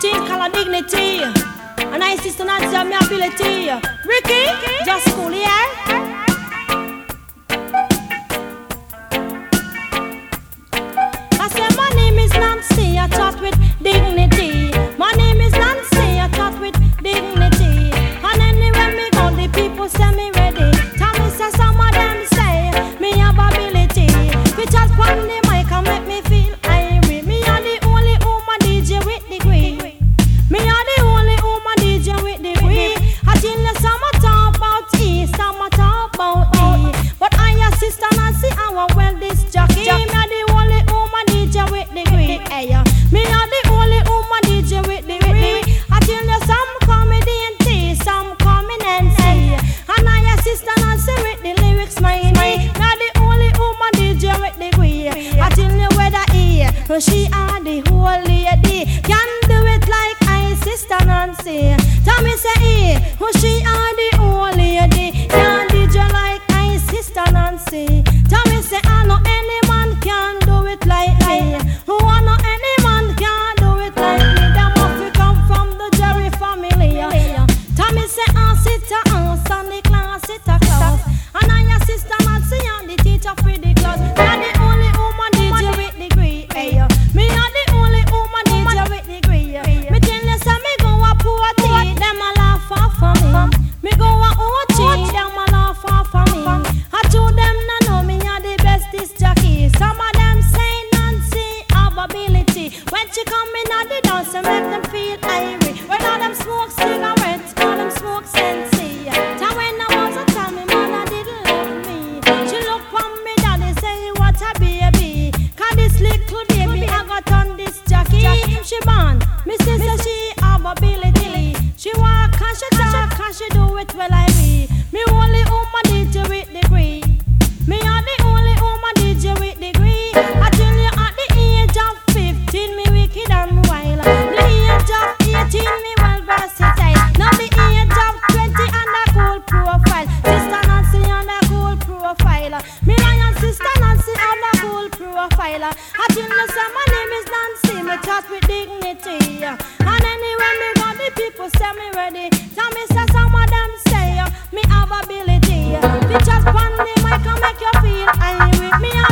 thing called dignity. And I insist on answer my ability. Ricky, just cool here. I say my name is Nancy, I talk with dignity. My name is Nancy, I talk with dignity. And anywhere me go, the people say me ready. Tell me say some of them say me have ability. We just pon the mic and make me feel irie. Me are the only woman DJ with degree. Me are the only woman DJ with degree. I tell you some talk about E, some talk about E. But I assist and I see our well this jockey. Me are the only woman DJ with degree. Hey, me are the only woman DJ with degree. I tell you some call me D&T, some call me Nancy. And I assist and I see with the lyrics mine. Me are the only woman DJ with degree. I tell you whether he or she are the whole lady. Can do it like I sister Nancy. Tell me say he or she are the whole lady. Can DJ like I sister Nancy. Tell me say I know any man can do it like me. Who I know any man can do it like me. Them must we come from the Jerry family. Tell me say I sit a house and the class sit a class. And I assist Nancy and the teacher for the class. Me are the only woman DJ with degree. Me are the only woman DJ with degree. Me tell you say me go a party, them a laugh off for me. Me go a OT, them a laugh off for me. I told them no know me are the bestest jockey. Some of them say Nancy have ability. When she come in at the dance, she make them feel irie. When all them smoke cigarettes, all them smoke sensi. Time when I was a tell me man I didn't love me. She look on me daddy say what a baby. Cause this little baby I got on this jockey. She born, me sister she have ability. She walk and she talk and she do it well I be. Me only woman DJ with degree. Me are the only woman DJ with degree. I tell you at the age of 15 me wicked and wild. The age of 18 me well versatile. Now the age of 20 and a cool profile. Sister Nancy and a cool profile. Me and sister Nancy and a cool profile. I tell you say my name is Nancy. Me chat with dignity. And anywhere me go the people say me ready. Tell me say some of them say me have ability. We just pon the mic and make you feel irie. Me